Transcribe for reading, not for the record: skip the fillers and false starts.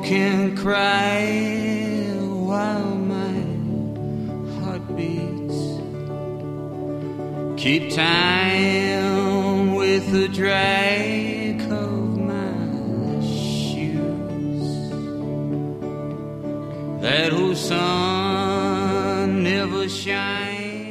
can cry while my heart beats. Keep time with the drag of my shoes. That old sun never shines.